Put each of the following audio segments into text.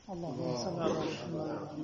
اللهم صل على محمد.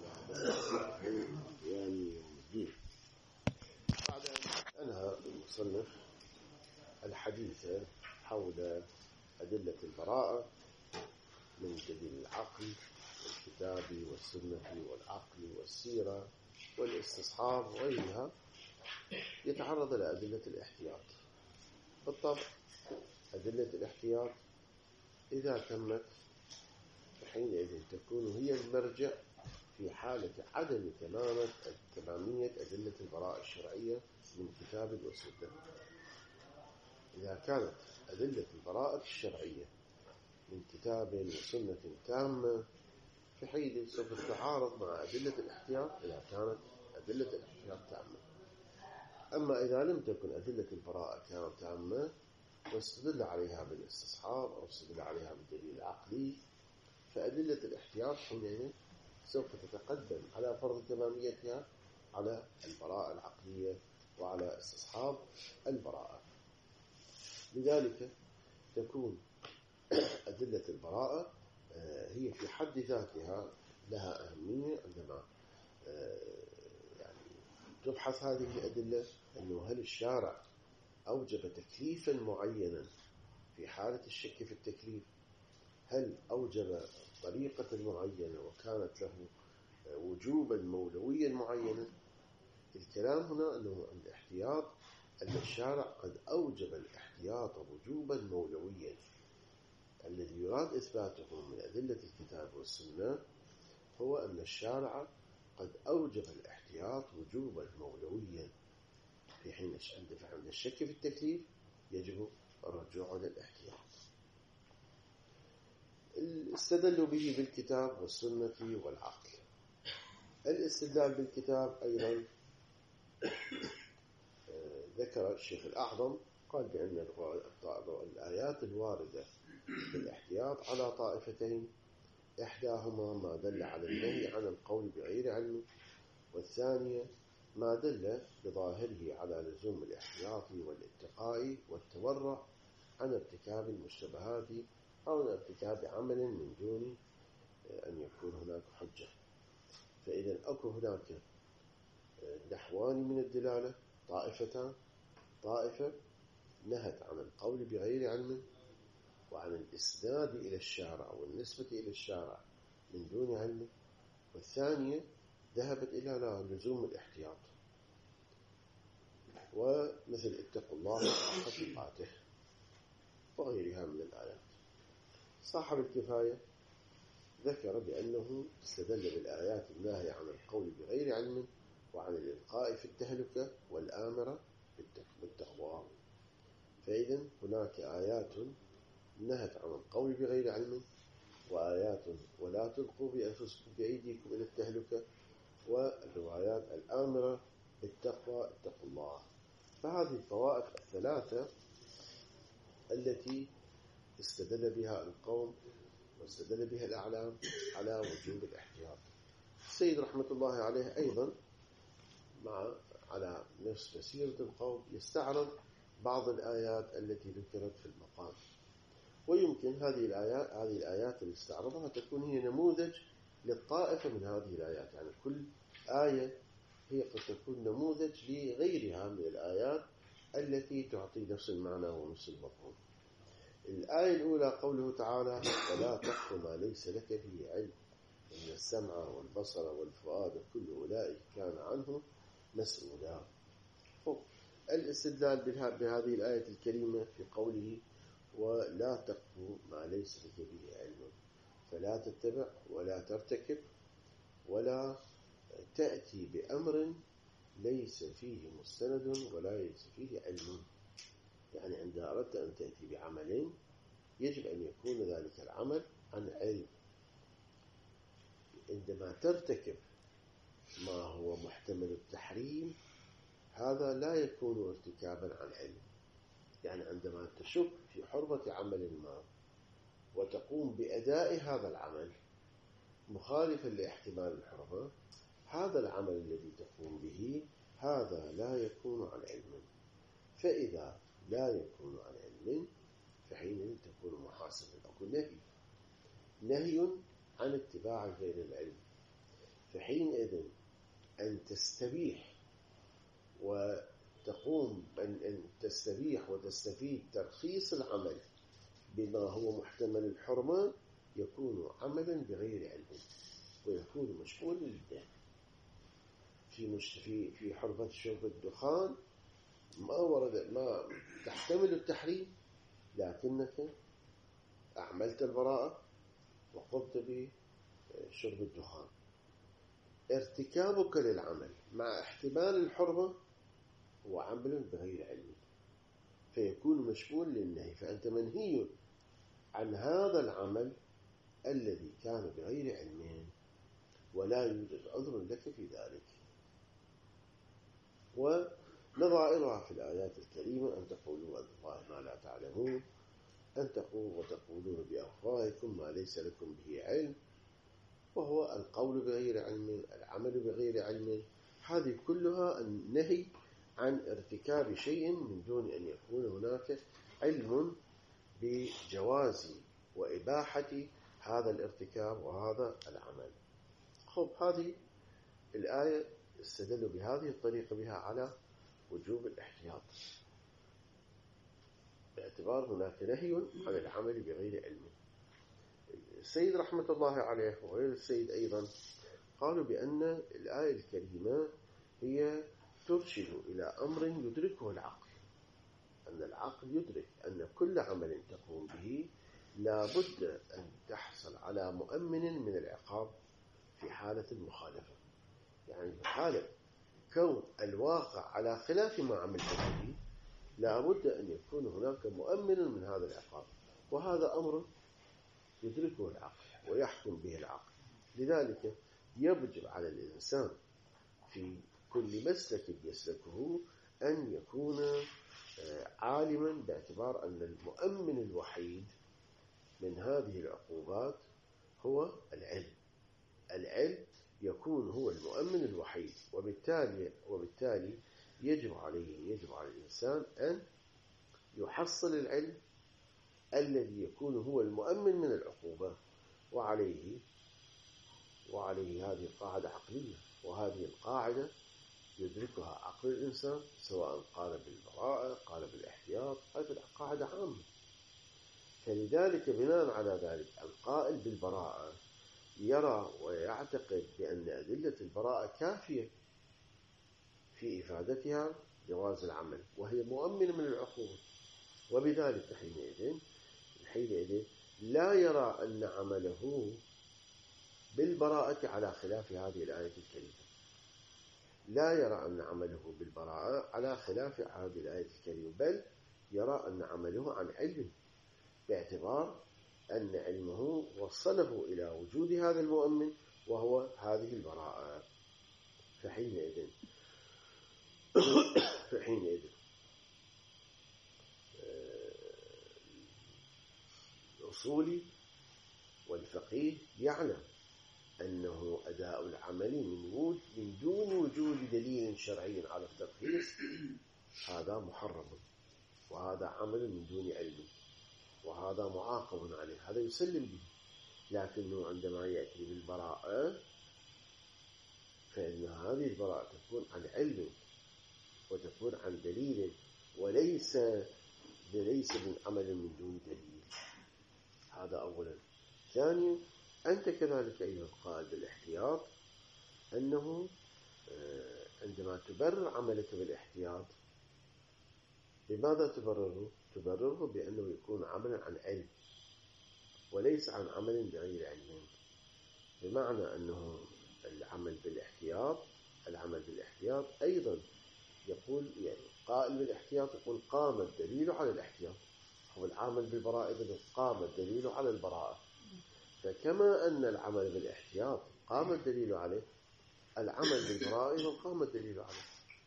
بعد أن أنهى المصنف الحديث حول أدلة البراءة من دليل العقل والكتاب والسنة والعقل والسيرة والاستصحاب وغيرها، يتعرض لأدلة الاحتياط. بالطبع أدلة الاحتياط إذا تمت فحينئذ تكون هي المرجع في حالة عدم تمامية أدلة البراءة الشرعية من كتاب وسنة. إذا كانت أدلة البراءة الشرعية من كتاب وسنة تامة فحينئذ سوف تتعارض مع أدلة الاحتياط إذا كانت أدلة الاحتياط تامة. أما إذا لم تكن أدلة البراءة تامة واستدل عليها بالاستصحاب أو استدل عليها بالدليل العقلي، فأدلة الاحتياط حينئذ سوف تتقدم على فرض تماميتها على البراءة العقلية وعلى استصحاب البراءة. لذلك تكون أدلة البراءة هي في حد ذاتها لها أهمية عندما تبحث هذه الأدلة، أنه هل الشارع أوجب تكليفا معينا في حالة الشك في التكليف، هل أوجب طريقة معينة وكانت له وجوبا مولويا معينا. الكلام هنا أنه الاحتياط أن الشارع قد أوجب الاحتياط وجوبا مولويا. الذي يراد إثباته من أدلة الكتاب والسنة هو أن الشارع قد أوجب الاحتياط وجوبا مولويا، في حين عند الشك في التكليف يجب الرجوع للاحتياط. استدلوا به بالكتاب والسنة والعقل. الاستدلال بالكتاب أيضا ذكر الشيخ الأعظم قال بأن الآيات الواردة بالاحتياط على طائفتين: إحداهما ما دل على النهي عن القول بغير علم، والثانية ما دل بظاهره على لزوم الاحتياط والاتقاء والتورع عن ارتكاب المشتبهات أو ارتكاب عمل من دون أن يكون هناك حجة. فإذا أكو هناك نحوان من الدلالة: طائفتان، طائفة نهت عن القول بغير علم وعن الإسناد إلى الشارع والنسبة إلى الشارع من دون علم، والثانية ذهبت إلى لزوم الاحتياط، ومثل اتقوا الله حق تقاته وغيرها من الآيات. صاحب الكفاية ذكر بأنه استدل بالآيات الناهية عن القول بغير علم وعن الإلقاء في التهلكة والآمرة بالتقوى. فإذن هناك آيات نهت عن القول بغير علم، وآيات ولا تلقوا بأيديكم إلى التهلكة، والروايات الآمرة بالتقوى اتقوا الله. فهذه الفوائد الثلاثة التي استدل بها القوم واستدل بها الأعلام على وجوب الاحتياط. السيد رحمة الله عليه أيضا على نفس مسيرة القوم يستعرض بعض الآيات التي ذكرت في المقام، ويمكن هذه الآيات اللي استعرضها تكون هي نموذج للطائفة من هذه الآيات. يعني كل آية هي قد تكون نموذج لغيرها من الآيات التي تعطي نفس المعنى ونفس المفهوم. الآية الأولى قوله تعالى: ولا تقف ما ليس لك به علم إن السمع والبصر والفؤاد كل أولئك كان عنه مسؤولا. الاستدلال بهذه الآية الكريمة في قوله: ولا تقف ما ليس لك به علم، فلا تتبع ولا ترتكب ولا تأتي بأمر ليس فيه مستند ولا ليس فيه علم. يعني عندما أردت أن تأتي بعمل يجب أن يكون ذلك العمل عن علم. عندما ترتكب ما هو محتمل التحريم هذا لا يكون ارتكابا عن علم. يعني عندما تشك في حرمة عمل ما وتقوم بأداء هذا العمل مخالفا لاحتمال الحرمة، هذا العمل الذي تقوم به هذا لا يكون عن علم. فإذا لا يكون عن علم فحين تكون محاسبة. أقول نهي عن اتباع غير العلم. فحينئذ أن تستبيح وتقوم أن تستبيح وتستفيد ترخيص العمل بما هو محتمل الحرمة يكون عملا بغير علم ويكون مشمولا للدين. في حرمة شرب الدخان ما تحتمل التحريم، لكنك أعملت البراءة وقمت بشرب الدخان. ارتكابك للعمل مع احتمال الحرمة هو عمل بغير علم فيكون مشمول للنهي، فأنت منهي عن هذا العمل الذي كان بغير علم ولا يوجد عذر لك في ذلك. ونظائرها في الآيات الكريمة: أن تقولوا على الله ما لا تعلمون، أن تقولون بأفواهكم ما ليس لكم به علم، وهو القول بغير علم، العمل بغير علم. هذه كلها النهي عن ارتكاب شيء من دون أن يكون هناك علم بجواز وإباحة هذا الارتكاب وهذا العمل. هذه الآية استدلوا بهذه الطريقة بها على وجوب الاحتياط، باعتبار هناك نهي عن العمل بغير علم. السيد رحمة الله عليه وغير السيد أيضا قالوا بأن الآية الكريمة هي ترشد إلى أمر يدركه العقل، أن العقل يدرك أن كل عمل تقوم به لا بد أن تحصل على مؤمن من العقاب في حالة المخالفة، يعني في حالة كون الواقع على خلاف ما عملت به لا بد أن يكون هناك مؤمن من هذا العقاب، وهذا أمر يدركه العقل ويحكم به العقل. لذلك يجب على الإنسان في كل مسلك يسلكه أن يكون عالما باعتبار أن المؤمن الوحيد من هذه العقوبات هو العلم. العلم يكون هو المؤمن الوحيد، وبالتالي يجب على الإنسان أن يحصل العلم الذي يكون هو المؤمن من العقوبة، وعليه هذه قاعدة عقلية، وهذه القاعدة يدركها عقل الإنسان سواء قال بالبراءة قال بالاحتياط، هذه قاعدة عامة. فلذلك بناء على ذلك القائل بالبراءة يرى ويعتقد بأن أدلة البراءة كافية في إفادتها جواز العمل، وهي مؤمنة من العقوبة، وبذلك حينئذ لا يرى أن عمله بالبراءة على خلاف هذه الآية الكريمة، لا يرى أن عمله بالبراءة على خلاف هذه الآية الكريمة، بل يرى أن عمله عن علم، باعتبار أن علمه وصله إلى وجود هذا المؤمن وهو هذه البراءة. فحينئذ الأصولي والفقيه يعلم أنه أداء العمل من دون وجود دليل شرعي على الترخيص هذا محرم، وهذا عمل من دون علم، وهذا معاقب عليه، هذا يسلم به. لكنه عندما يأتي بالبراءة فإن هذه البراءة تكون عن علم وتكون عن دليل، وليس من عمل من دون دليل. هذا أولا. ثانيا، أنت كذلك أيها القائل بالاحتياط أنه عندما تبرر عملك بالاحتياط لماذا تبرره؟ تبرره بأنه يكون عملا عن علم وليس عن عمل بغير علم، بمعنى أنه العمل بالاحتياط أيضا يقول، يعني قائل بالاحتياط يقول قام الدليل على الاحتياط، هو العمل بالبراءة إذن قام الدليل على البراءة. فكما أن العمل بالاحتياط قام الدليل عليه، العمل بالبراءة إذن قام الدليل عليه،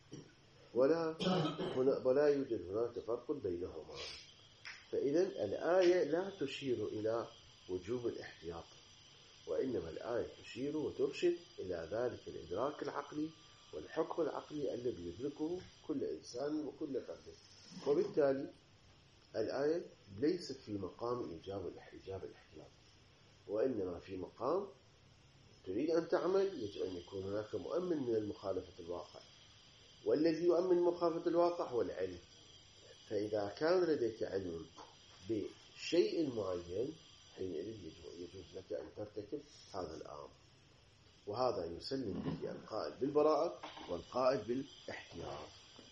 ولا يوجد هناك فرق بينهما. فإذا الآية لا تشير إلى وجوب الاحتياط، وإنما الآية تشير وترشد إلى ذلك الإدراك العقلي والحكم العقلي الذي يدركه كل إنسان وكل فرد. وبالتالي الآية ليست في مقام إيجاب الاحتياط، وإنما في مقام تريد أن تعمل يجب أن يكون هناك مؤمن من المخالفة الواقع، والذي يؤمن مخالفة الواقع هو العلم. فإذا كان لديك علم بشيء معين حينئذ يجوز لك أن ترتكب هذا الأمر. وهذا يسلم به القائل بالبراءة والقائل بالاحتياط.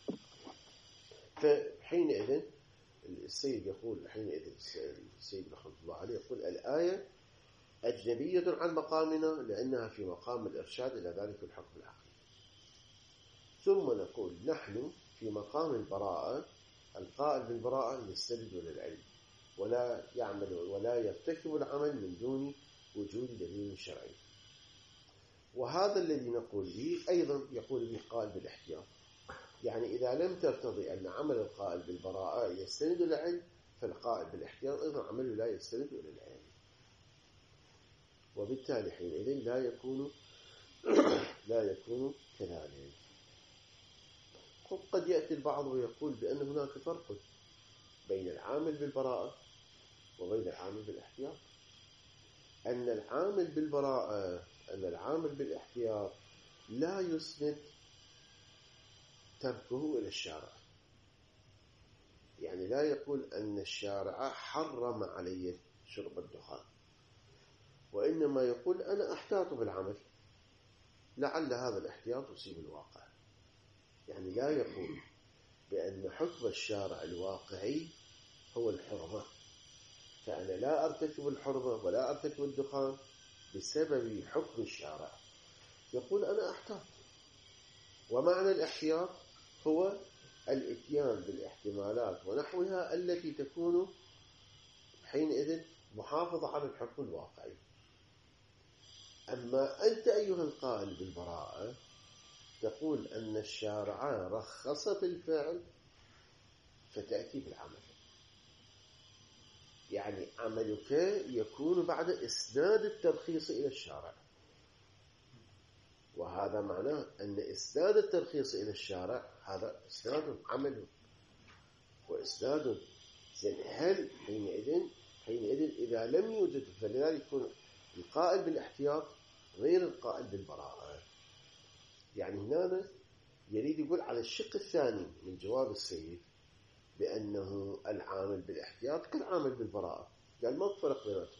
فحينئذ السيد يقول، حينئذ السيد رحمه الله عليه يقول الآية أجنبية عن مقامنا لأنها في مقام الإرشاد إلى ذلك الحكم العقلي. ثم نقول نحن في مقام البراءة، القائل بالبراءة يستند إلى العلم ولا يعمل ولا يرتكب العمل من دون وجود دليل شرعي. وهذا الذي نقول به أيضا يقول به قائل بالاحتياط. يعني إذا لم ترتضي أن عمل القائل بالبراءة يستند إلى العلم، فالقائل بالاحتياط أيضا عمله لا يستند إلى العلم، وبالتالي حينئذ لا يكون كذلك. قد يأتي البعض ويقول بأن هناك فرق بين العامل بالبراءة وبين العامل بالاحتياط. أن العامل بالبراءة، أن العامل بالاحتياط لا يسند تركه إلى الشارع. يعني لا يقول أن الشارع حرم علي شرب الدخان، وإنما يقول أنا أحتاط بالعمل لعل هذا الاحتياط يصيب الواقع. يعني لا يقول بأن حكم الشارع الواقعي هو الحرمة، فأنا لا أرتكب الحرمة ولا أرتكب الدخان بسبب حكم الشارع. يقول أنا أحتاط. ومعنى الاحتياط هو الاتيان بالاحتمالات ونحوها التي تكون حينئذ محافظة على الحكم الواقعي. أما أنت أيها القائل بالبراءة تقول أن الشارع رخص في الفعل فتأتي بالعمل. يعني عملك يكون بعد إسناد الترخيص إلى الشارع، وهذا معناه أن إسناد الترخيص إلى الشارع هذا إسناد عمل وإسناد. هل حينئذ إذا لم يوجد، فلذلك يكون القائل بالاحتياط غير القائل بالبراءة. يعني هنا يريد يقول على الشق الثاني من جواب السيد بأنه العامل بالاحتياط كالعامل بالبراءة، قال ما فرق بيناتهم،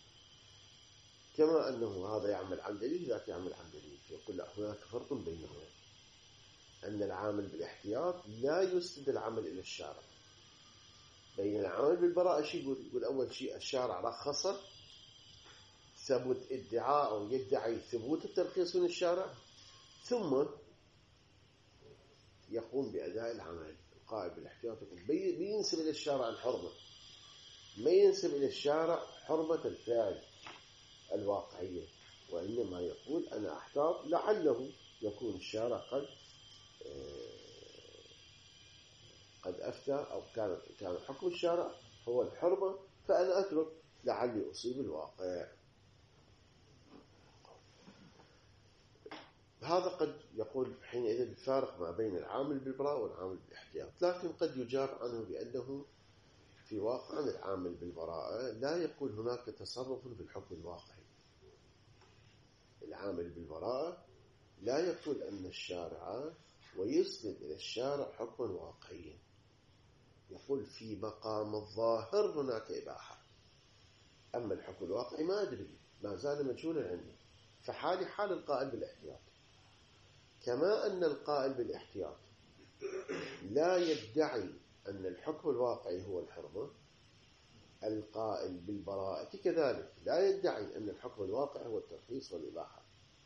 كما أنه هذا يعمل عن دليل ذاك يعمل عن دليل. يقول لا، هناك فرق بينهما، أن العامل بالاحتياط لا يسند العمل إلى الشارع. بين العامل بالبراءة شيء يقول أول شيء الشارع رخص، ثبت ادعاء أو يدعي ثبوت الترخيص من الشارع، ثم يقوم بأداء العمل. القائل بالاحتياط بينسب إلى الشارع الحرمة، ما ينسب إلى الشارع حرمة الفعل الواقعية، وإنما يقول أنا أحتاط لعله يكون الشارع قد أفتى أو كان حكم الشارع هو الحرمة، فأنا أترك لعلي أصيب الواقع. هذا قد يقول حينئذ الفارق ما بين العامل بالبراءة والعامل بالاحتياط. لكن قد يجاب عنه بأنه في واقع العامل بالبراءة لا يقول هناك تصرف في الحكم الواقعي. العامل بالبراءة لا يقول أن الشارع ويسند إلى الشارع حكما واقعيا، يقول في مقام الظاهر هناك إباحة، أما الحكم الواقعي ما أدري، ما زال مجهولا عندي. فحالي حال القائل بالاحتياط. كما أن القائل بالاحتياط لا يدعي أن الحكم الواقعي هو الحرمة، القائل بالبراءة كذلك لا يدعي أن الحكم الواقعي هو الترخيص والإباحة،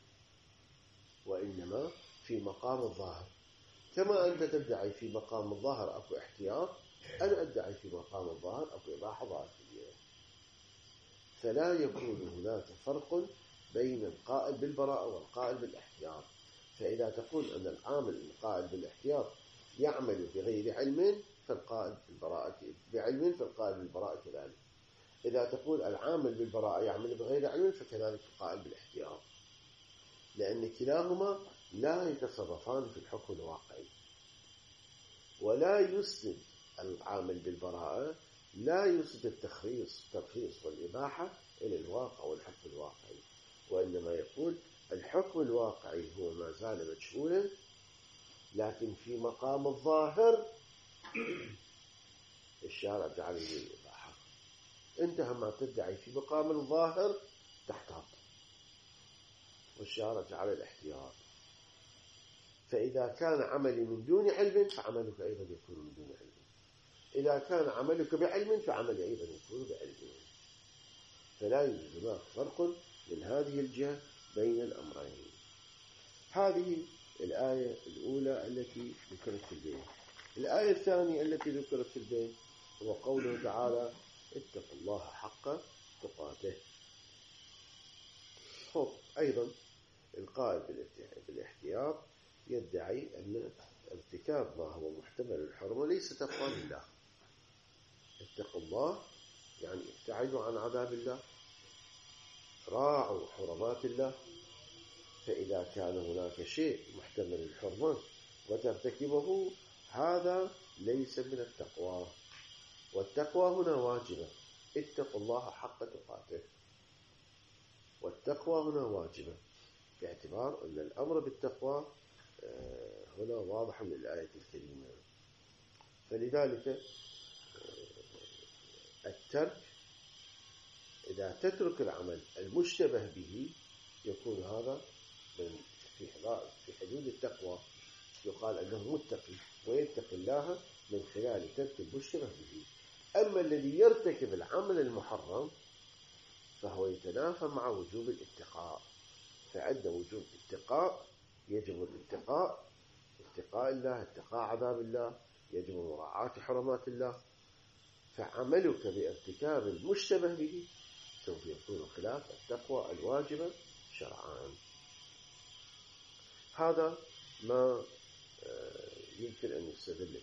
وإنما في مقام الظاهر. كما أنت تدعي في مقام الظاهر أكو احتياط، أنا أدعي في مقام الظاهر أكو إباحة ظاهرية. فلا يكون هناك فرق بين القائل بالبراءة والقائل بالاحتياط. فإذا تقول أن العامل القائل بالاحتياط يعمل بغير علم فالقائل بالبراءة بعلم فالقائل بالبراءة كذلك. إذا تقول العامل بالبراءة يعمل بغير علم فكذلك القائل بالاحتياط، لأن كلاهما لا يتصرفان في الحكم الواقعي. ولا يسند العامل بالبراءة لا يسند الترخيص والإباحة إلى الواقع والحكم الواقعي، وإنما يقول الحكم الواقعي هو ما زال مجهولا، لكن في مقام الظاهر الشارع جعله يباحه. انتهى ما تدعي في مقام الظاهر تحتاط، والشارع جعل الاحتياط. فإذا كان عملي من دون علم فعملك أيضا يكون من دون علم، إذا كان عملك بعلم فعملي أيضا يكون بعلم. فلا يوجد هناك فرق من هذه الجهة بين الأمرين. هذه الآية الأولى التي ذكرت في البيت. الآية الثانية التي ذكرت في البيت هو قوله تعالى اتقوا الله حق تقاته. أيضا القائل بالاحتياط يدعي أن ارتكاب ما هو محتمل الحرمة ليس تقوى لله. اتقوا الله يعني ابتعدوا عن عذاب الله، راعوا حرمات الله. فإذا كان هناك شيء محتمل الحرمة وترتكبه هذا ليس من التقوى، والتقوى هنا واجبة. اتقوا الله حق تقاته، والتقوى هنا واجبة، باعتبار أن الأمر بالتقوى هنا واضح من الآية الكريمة. فلذلك الترك، إذا تترك العمل المشتبه به يكون هذا في حدود التقوى، يقال أنه متقي ويتقي الله من خلال ترك المشتبه به. أما الذي يرتكب العمل المحرم فهو يتنافى مع وجوب الاتقاء، فعند وجوب اتقاء يجب الاتقاء، اتقاء الله، اتقاء عذاب الله، يجب مراعاة حرمات الله. فعملك بارتكاب المشتبه به سوف يكون خلاف التقوى الواجبة شرعا. هذا ما يمكن أن يستدل به.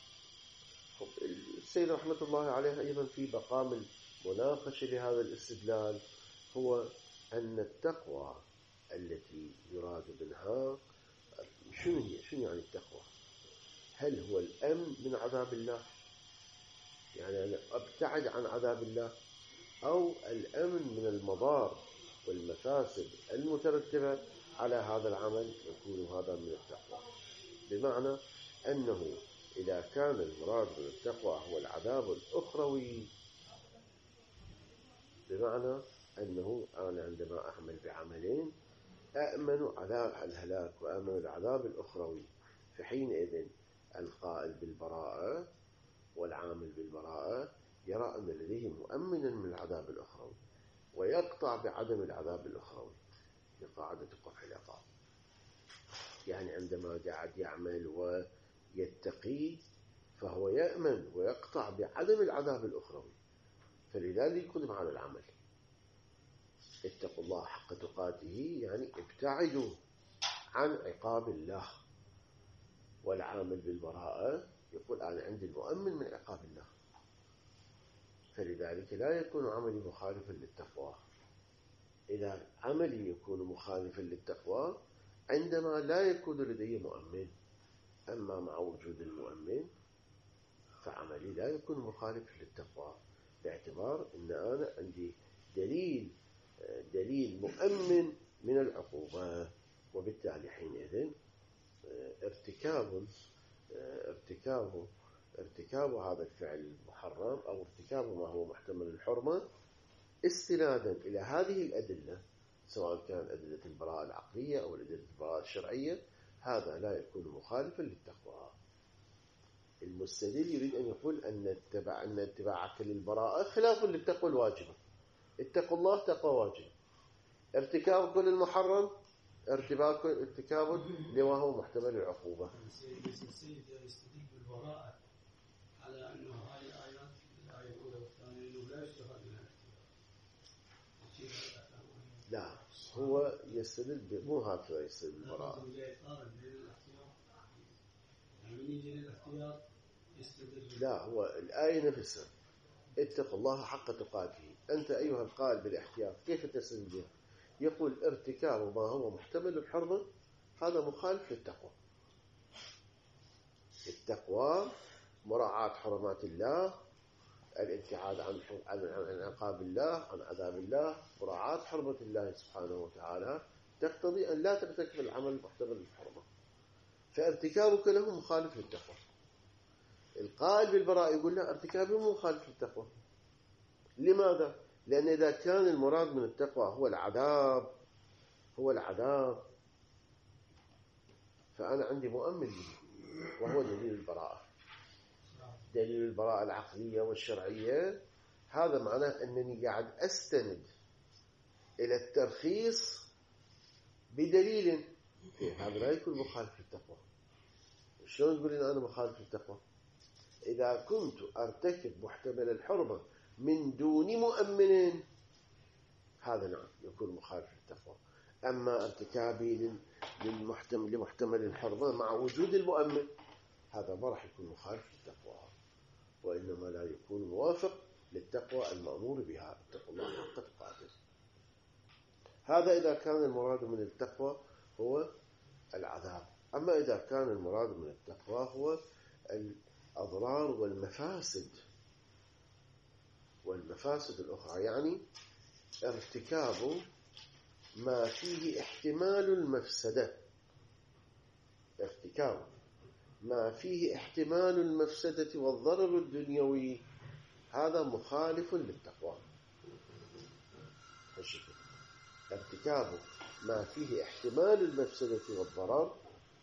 السيد رحمة الله عليه أيضا في مقام المناقشة لهذا الاستدلال هو أن التقوى التي يراد منها شنو يعني التقوى؟ هل هو الأمن من عذاب الله، يعني أنا أبتعد عن عذاب الله، أو الأمن من المضار والمفاسد المترتبة على هذا العمل يكون هذا من التقوى؟ بمعنى أنه إذا كان المراد من التقوى هو العذاب الأخروي، بمعنى أنه أنا عندما أعمل بعملين أأمن عذاب الهلاك وأأمن العذاب الأخروي، فحينئذ القائل بالبراءة والعامل بالبراءة يرى أن لديه مؤمنا من العذاب الأخروي، ويقطع بعدم العذاب الأخروي لقاعدة قطع العقاب. يعني عندما قاعد يعمل ويتقي فهو يأمن ويقطع بعدم العذاب الأخروي، فلذلك يقدم على العمل. اتقوا الله حق تقاته يعني ابتعدوا عن عقاب الله. والعامل بالبراءة يقول أنا عندي المؤمن من عقاب الله، فلذلك لا يكون عملي مخالفا للتقوى. إذا عملي يكون مخالفا للتقوى عندما لا يكون لدي مؤمن، أما مع وجود المؤمن فعملي لا يكون مخالفا للتقوى، باعتبار أن أنا عندي دليل مؤمن من العقوبة. وبالتالي حينئذ ارتكاب هذا الفعل المحرم أو ارتكاب ما هو محتمل الحرمة استنادا إلى هذه الأدلة، سواء كان أدلة البراءة العقلية أو أدلة البراءة الشرعية، هذا لا يكون مخالفا للتقوى. المستدل يريد أن يقول أن اتباعك للبراءة خلاف للتقوى الواجبة. اتقوا الله تقوى واجب، ارتكاب كل المحرم ارتكاب لما هو محتمل العقوبة. السيد يستدل بالبراءة على أنه هذه الآيات الآية الأولى والثانية أنه لا يستفاد منها الاحتياط. لا، هو يستدل مو هكذا يستدل بالبراءة. لا، هو الآية نفسها اتقوا الله حق تقاته. أنت أيها القائل بالاحتياط كيف تستدل بها؟ يقول ارتكاب ما هو محتمل الحرمة هذا مخالف للتقوى. التقوى مراعاة حرمات الله، الابتعاد عن عقاب الله، عن عذاب الله، مراعاة حرمة الله سبحانه وتعالى، تقتضي أن لا ترتكب العمل المحتمل للحرمة، فارتكابك له مخالف للتقوى. القائل بالبراء يقول لا، ارتكابه مخالف للتقوى. لماذا؟ لأن إذا كان المراد من التقوى هو العذاب، فأنا عندي مؤمن وهو دليل البراءة، دليل البراءة العقلية والشرعية. هذا معناه أنني قاعد أستند إلى الترخيص بدليل، هذا لا يكون مخالف للتقوى. شلون تقول أنا مخالف للتقوى؟ إذا كنت أرتكب محتمل الحرمة من دون مؤمن، هذا نعم يكون مخالف للتقوى. أما ارتكابي لمحتمل الحرمة مع وجود المؤمن، هذا ما راح يكون مخالف للتقوى، وإنما لا يكون موافق للتقوى المأمور بها، اتقوا الله حق تقاته. هذا إذا كان المراد من التقوى هو العذاب. أما إذا كان المراد من التقوى هو الأضرار والمفاسد الأخرى، يعني ارتكاب ما فيه احتمال المفسدة، ارتكاب ما فيه احتمال المفسدة والضرر الدنيوي، هذا مخالف للتقوى. ارتكاب ما فيه احتمال المفسدة والضرر،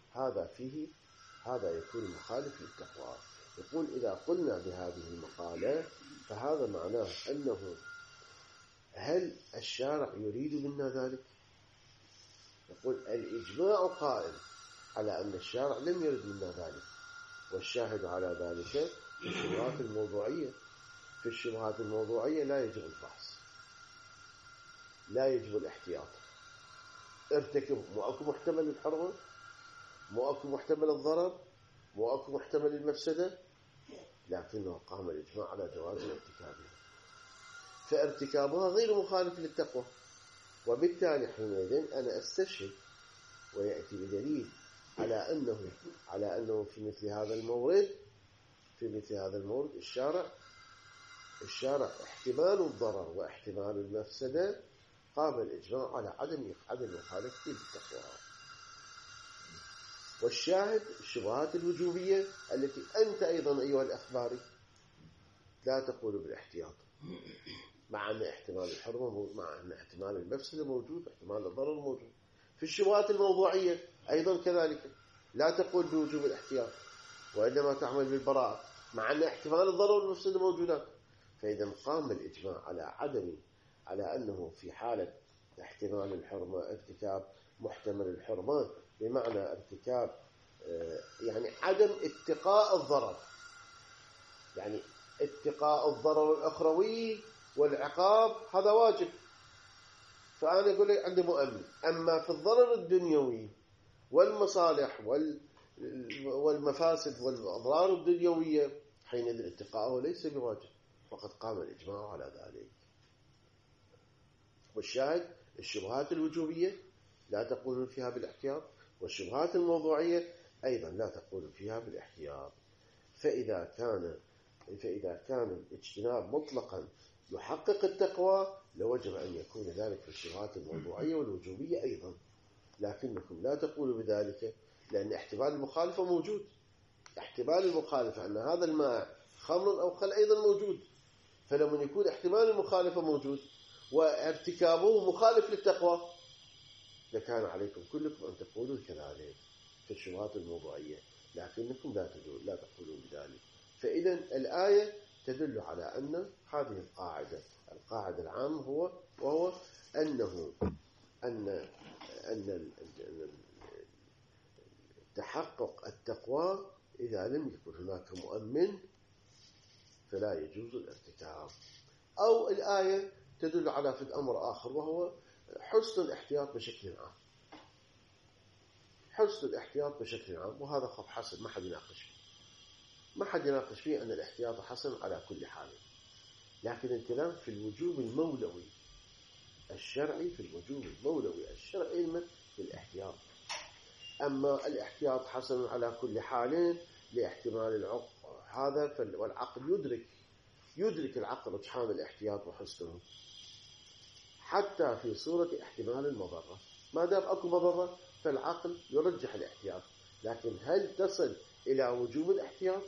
هذا يكون مخالف للتقوى. يقول إذا قلنا بهذه المقالة فهذا معناه أنه هل الشارع يريد منا ذلك؟ يقول الإجماع قائم على أن الشارع لم يرد منا ذلك، والشاهد على ذلك في الشبهات الموضوعية. في الشبهات الموضوعية لا يجب الفحص، لا يجب الاحتياط. ارتكب، مو أكو محتمل الحرمة، مو أكو محتمل الضرر، مو أكو محتمل المفسدة، لكنه قام الإجماع على جواز ارتكابها، فارتكابها غير مخالف للتقوى. وبالتالي حينئذ أنا أستشهد ويأتي بدليل على أنه في مثل هذا المورد الشارع احتمال الضرر واحتمال المفسدة قام الإجماع على عدم مخالفته للتقوى. والشاهد الشبهات الوجوبية التي أنت أيضا أيها الأخباري لا تقول بالاحتياط، مع أن احتمال الحرمة، مع أن احتمال المفسدة موجود، احتمال الضرر موجود. في الشبهات الموضوعية أيضا كذلك لا تقول بوجوب الاحتياط، وإنما تعمل بالبراءة، مع أن احتمال الضرر والمفسدة موجودات. فإذا قام الإجماع على أنه في حالة احتمال الحرمة ارتكاب محتمل الحرمة، بمعنى ارتكاب يعني عدم اتقاء الضرر، يعني اتقاء الضرر الأخروي والعقاب هذا واجب، فأنا أقول لك عندي مؤمن. أما في الضرر الدنيوي والمصالح والمفاسد والأضرار الدنيوية، حينئذ اتقاءه ليس بواجب، فقد قام الإجماع على ذلك. والشاهد الشبهات الوجوبية لا تقول فيها بالاحتياط، والشبهات الموضوعية أيضا لا تقول فيها بالاحتياط. فإذا كان الاجتناب مطلقا يحقق التقوى لوجب أن يكون ذلك في الشبهات الموضوعية والوجوبية أيضا، لكنكم لا تقولوا بذلك لأن احتمال المخالفة موجود. احتمال المخالفة أن هذا الماء خمر أو خل أيضا موجود، فلما يكون احتمال المخالفة موجود وارتكابه مخالف للتقوى لكان عليكم كلكم أن تقولوا كذلك في الشبهات الموضوعية، لكنكم لا تقولوا بذلك. فإذا الآية تدل على أن هذه القاعدة العامة وهو أن تحقق التقوى إذا لم يكن هناك مؤمن فلا يجوز الارتكاب. أو الآية تدل على في أمر آخر وهو حسن الاحتياط بشكل عام، حسن الاحتياط بشكل عام، وهذا خط حسن ما حد يناقش فيه أن الاحتياط حسن على كل حال. لكن الكلام في الوجوب المولوي الشرعي، في الاحتياط. أما الاحتياط حسن على كل حال لاحتمال العقل هذا، والعقل يدرك يدرك العقل رجحان الاحتياط وحسنه حتى في صورة احتمال المضرة. ما دام أكو مضرة فالعقل يرجح الاحتياط، لكن هل تصل إلى وجوب الاحتياط؟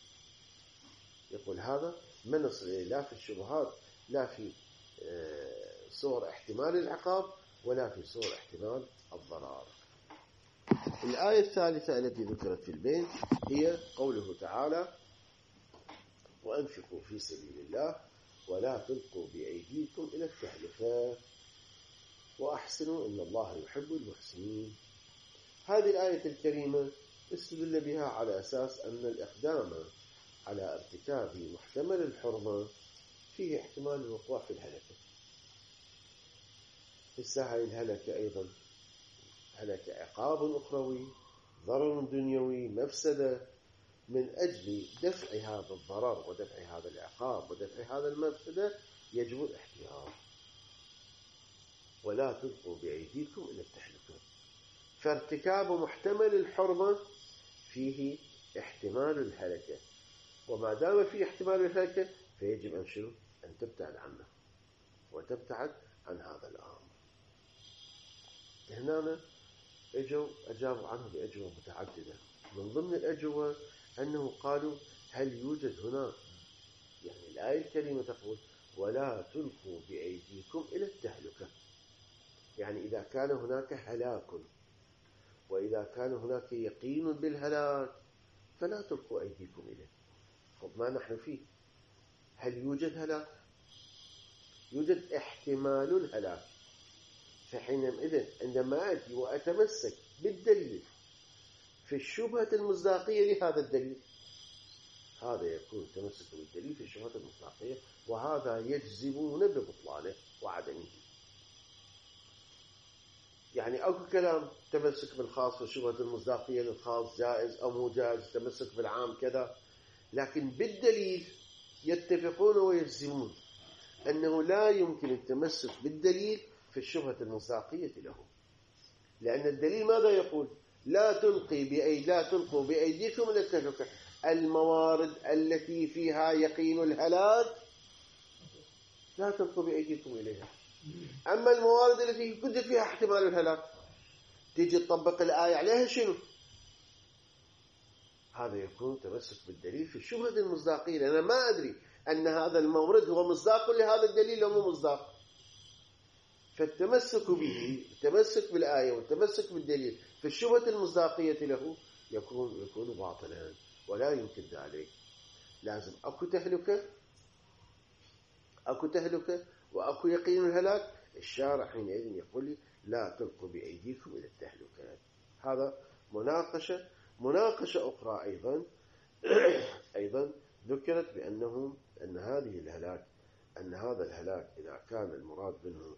يقول هذا ما نصل إليه لا في الشبهات، لا في صور احتمال العقاب، ولا في صور احتمال الضرر. الآية الثالثة التي ذكرت في البيت هي قوله تعالى: وأنفقوا في سبيل الله ولا تلقوا بأيديكم إلى التهلكة وأحسنوا إن الله يحب المحسنين. هذه الآية الكريمة استدل بها على أساس أن الإقدام على ارتكاب محتمل الحرمة فيه احتمال الوقوع في الهلكة. هاي الهلكة أيضا هلكة عقاب أخروي، ضرر دنيوي، مفسدة. من أجل دفع هذا الضرر ودفع هذا العقاب ودفع هذا المفسدة يجب الاحتياط. ولا تلقوا بأيديكم إلى التهلكة. فارتكاب محتمل الحرمة فيه احتمال الهلكة، وما دام فيه احتمال الهلكة فيجب أن تبتعد عنه وتبتعد عن هذا الأمر. هنا أجابوا عنه بأجوبة متعددة. من ضمن الأجوبة أنه قالوا: هل يوجد هنا، يعني الآية الكريمة تقول: ولا تلقوا بأيديكم إلى التهلكة، يعني إذا كان هناك هلاك وإذا كان هناك يقين بالهلاك فلا تلقوا أيديكم إليه. طب ما نحن فيه؟ هل يوجد هلاك؟ يوجد احتمال الهلاك. فحينئذ عندما أتي وأتمسك بالدليل في الشبهة المصداقية لهذا الدليل، هذا يكون تمسك بالدليل في الشبهة المصداقية، وهذا يجزمون ببطلانه وعدمه. يعني أكو كلام تمسك بالخاص في الشبهة المصداقية للخاص جائز أو مو جائز، تمسك بالعام كذا، لكن بالدليل يتفقون ويجزمون أنه لا يمكن التمسك بالدليل في الشبهة المصداقية له، لأن الدليل ماذا يقول؟ لا تلقوا بأيديكم إلى التهلكة. الموارد التي فيها يقين الهلاك لا تلقوا بأيديكم إليها. أما الموارد التي يوجد فيها احتمال الهلاك تيجي تطبق الآية عليها شنو؟ هذا يكون تمسك بالدليل في الشبهة المصداقية، لأن ما أدري أن هذا المورد هو مصداق لهذا الدليل أو مو مصداق. فالتمسك به، التمسك بالآية والتمسك بالدليل في الشبهة المصداقية له يكون باطلا ولا يمكن ذلك. لازم أكو تهلكة وأكو يقين الهلاك. الشارع حينئذ يقول لي: لا تلقوا بأيديكم إلى التهلكة. هذا مناقشة أخرى أيضا ذكرت بأن هذا الهلاك إذا كان المراد منه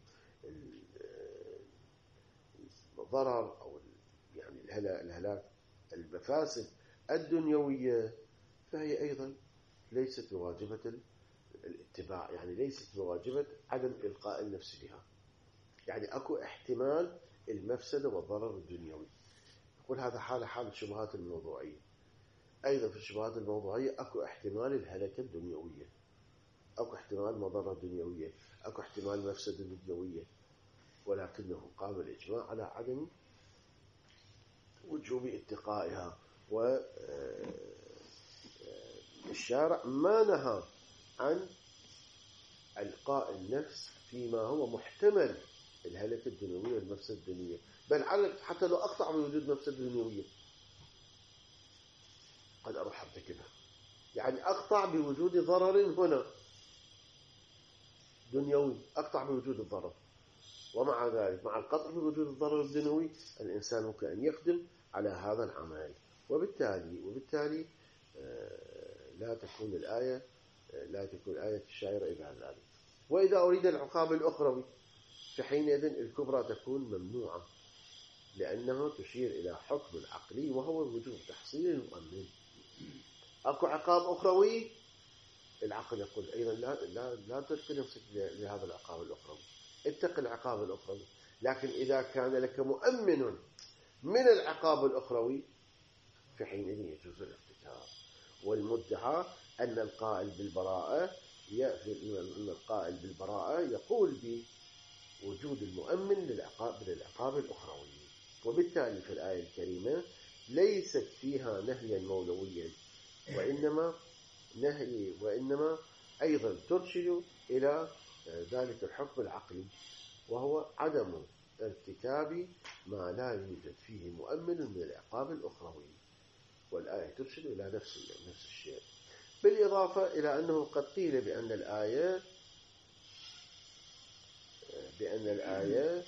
الضرر أو يعني الهلاك المفاسد الدنيوية، فهي أيضا ليست بواجبة الاتباع، يعني ليست بواجبة عدم إلقاء النفس بها. يعني أكو احتمال المفسدة والضرر الدنيوي. يقول هذا حال الشبهات الموضوعية. أيضا في الشبهات الموضوعية أكو احتمال الهلكة الدنيوية، أكو احتمال مضرة دنيوية، أكو احتمال مفسدة دنيوية، ولكنه قام الإجماع على عدم وجوب اتقائها. والشارع ما نهى عن إلقاء النفس فيما هو محتمل الهلكة الدنيوية والمفسدة الدنيوية، بل حتى لو أقطع بوجود مفسدة دنيوية قد أروح أرتكبها. يعني أقطع بوجود ضرر هنا دنيوي، أقطع بوجود الضرر، ومع ذلك مع القطع بوجود الضرر الدنيوي الإنسان ممكن أن يقدم على هذا العمل، وبالتالي لا تكون الآية الشاعرة إلى ذلك. وإذا أريد العقاب الأخروي فحينئذ الكبرى تكون ممنوعة، لأنها تشير إلى حكم عقلي وهو وجوب تحصيل المؤمن. أكو عقاب أخروي، العقل يقول أيضا لا تلقي نفسك لهذا العقاب الأخروي، اتق العقاب الأخروي. لكن إذا كان لك مؤمن من العقاب الأخروي فحينئذ يجوز الارتكاب. والمدعى أن القائل بالبراءة القائل بالبراءة يقول بوجود المؤمن للعقاب الأخروي. وبالتالي في الآية الكريمة ليست فيها نهيا مولويا، وإنما أيضا ترشد إلى ذلك الحكم العقلي، وهو عدم ارتكاب ما لا يوجد فيه مؤمن من العقاب الأخروي. والآية ترشد إلى نفس الشيء، بالإضافة إلى أنه قد قيل بأن الآية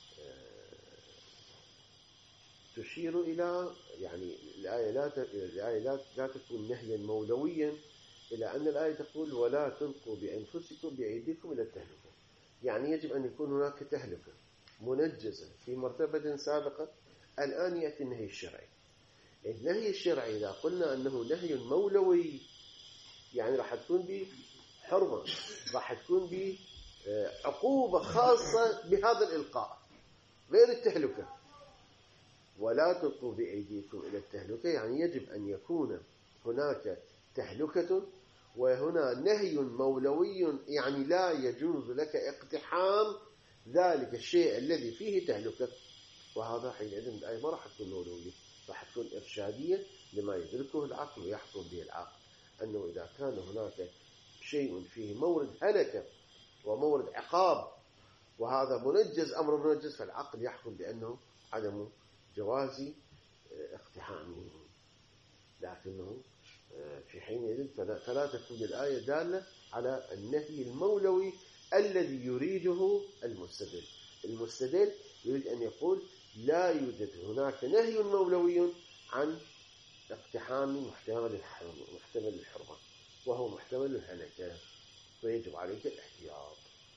تشير إلى، يعني الآية لا تكون نهيا مولويا، إلى أن الآية تقول ولا تلقوا بأيديكم إلى التهلكة. يعني يجب أن يكون هناك تهلكة منجزة في مرتبة سابقة. الآن يأتي النهي الشرعي. النهي الشرعي إذا قلنا أنه نهي مولوي يعني راح تكون بحرمة، راح تكون بعقوبة خاصة بهذا الإلقاء غير التهلكة. ولا تلقوا بأيديكم إلى التهلكة يعني يجب أن يكون هناك تهلكة، وهنا نهي مولوي يعني لا يجوز لك اقتحام ذلك الشيء الذي فيه تهلكة. وهذا حينئذ الآية ما راح تكون مولوية، راح تكون إرشادية لما يدركه العقل ويحكم به العقل، أنه إذا كان هناك شيء فيه مورد هلكة ومورد عقاب وهذا منجز، أمر منجز، فالعقل يحكم بأنه عدم جواز اقتحامه. لكنه في حينئذ فلا تكون الآية دالة على النهي المولوي الذي يريده المستدل. المستدل يريد أن يقول لا يوجد هناك نهي مولوي عن اقتحام محتمل الحرمة، وهو محتمل الهلكة، ويجب عليك الاحتياط.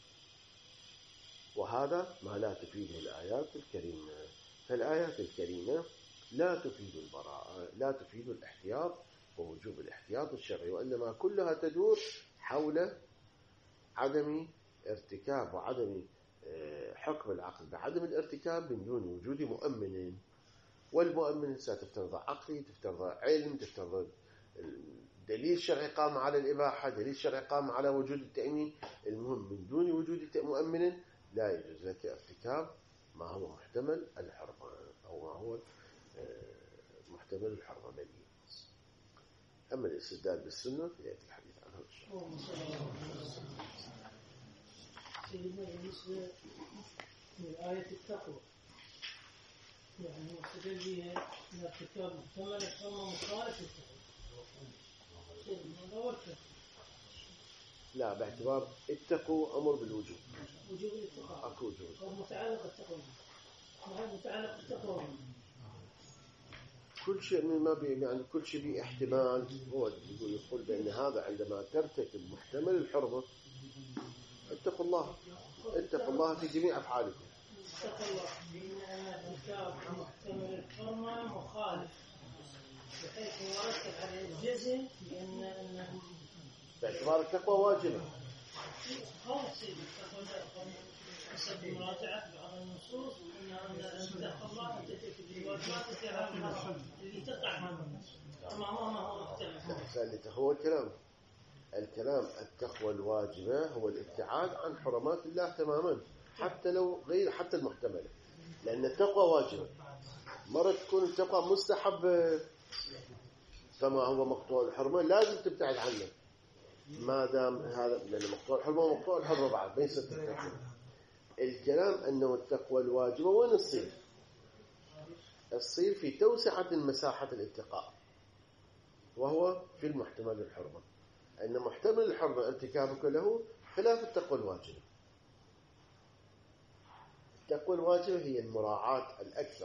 وهذا ما لا تفيده الآيات الكريمة. فالآيات الكريمة لا تفيد البراءة، لا تفيد الاحتياط ووجوب الاحتياط الشرعي، وإنما كلها تدور حول عدم ارتكاب وعدم حكم العقل بعدم الارتكاب من دون وجود مؤمن. والمؤمن ستفترض عقلي، تفترض علم، تفترض دليل شرعي قام على الإباحة، دليل شرعي قام على وجود التأمين. المهم من دون وجود مؤمن لا يجوز لك ارتكاب ما هو محتمل الحرمة أو ما هو محتمل الحرمة مليء. أما الاستدلال بالسنة فيأتي الحديث عنه إن شاء الله. سيدنا بالنسبة لآية التقوى، يعني مستدل بها من ارتكاب محتمل الحرمة مخالف التقوى. لا، باعتبار اتقوا أمر بالوجوب. وجوب الاتقاء. أكو وجوب. أو متعلق التقوى. متعلق التقوى. كل شيء يعني كل شيء به احتمال. هو يقول بأن هذا عندما ترتكب محتمل الحرمة اتقوا الله في جميع أفعالكم. اتقوا الله بأن ارتكاب محتمل الحرمة مخالف، بحيث يرتب على الجزم بأن باعتبار التقوى واجبة. خلاص حسب مراجعة بعض النصوص أن اتقوا الله تترك الواجبات اللي تقع منهم تماما هو محتمل. هو الكلام التقوى الواجبة هو الابتعاد عن حرمات الله تماما، حتى لو غير حتى المحتملة، لأن التقوى واجبة. مرة تكون التقوى مستحب كما هو مقطوع الحرمة لازم تبتعد عنه، ما دام هذا لأن مقطوع الحرمة ومقطوع الحرمة بعد بين ستة. الكلام أنه التقوى الواجبة وين الصير في توسعة مساحة الاتقاء، وهو في المحتمل الحرمة. أن محتمل الحرمة ارتكابك له خلاف التقوى الواجبة. التقوى الواجبة هي المراعاة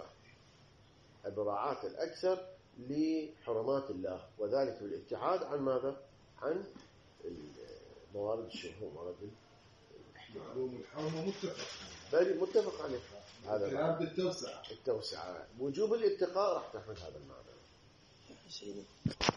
الأكثر لحرمات الله، وذلك بالابتعاد عن ماذا؟ عن موارد الشبهة وموارد الحرمة متفق عليه. هذا التوسعة وجوب الاتقاء راح تحمل هذا المعنى.